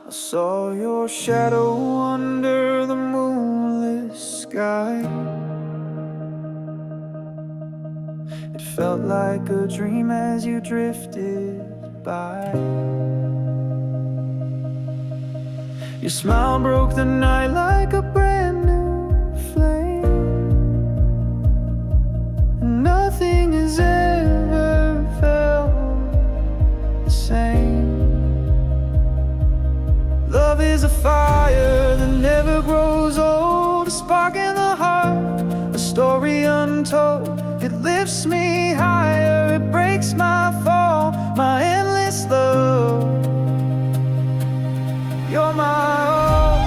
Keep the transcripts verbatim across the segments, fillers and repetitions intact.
I saw your shadow under the moonless sky. It felt like a dream as you drifted by. Your smile broke the night like a brand new flame. Nothing has ever felt the same. Love is a fire that never grows old, a spark in the heart, a story untold. It lifts me higher, it breaks my fall, my endless love. You're my all.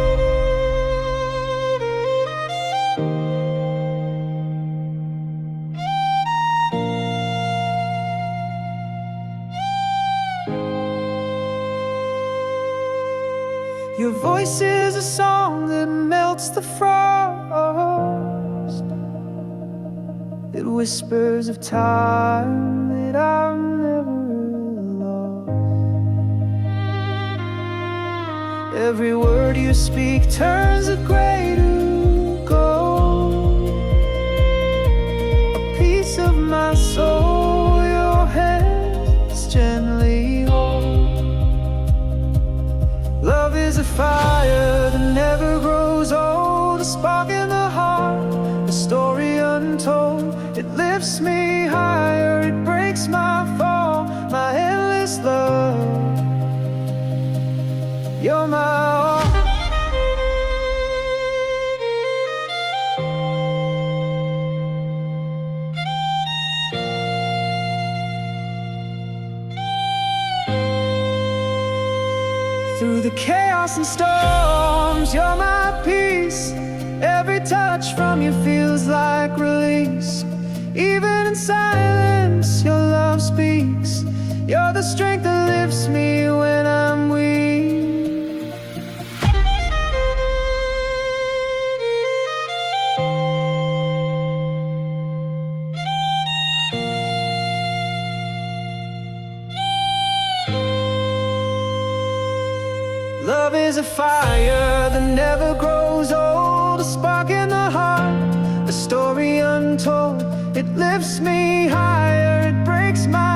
Your voice is a song that melts the frost. It whispers of time that I've never lost. Every word you speak turns a gray to gold. A piece of my soul your hands gently hold. Love is a fire that never grows old, a spark in the heart, a story untold. It lifts me higher, it breaks my fall, my endless love. You're my all. Through the chaos and storms, you're my peace. Every touch from you feels like release. Even in silence, your love speaks. You're the strength that lifts me when I'm weak. Love is a fire that never grows old, a spark in the heart, a story untold. It lifts me higher, it breaks my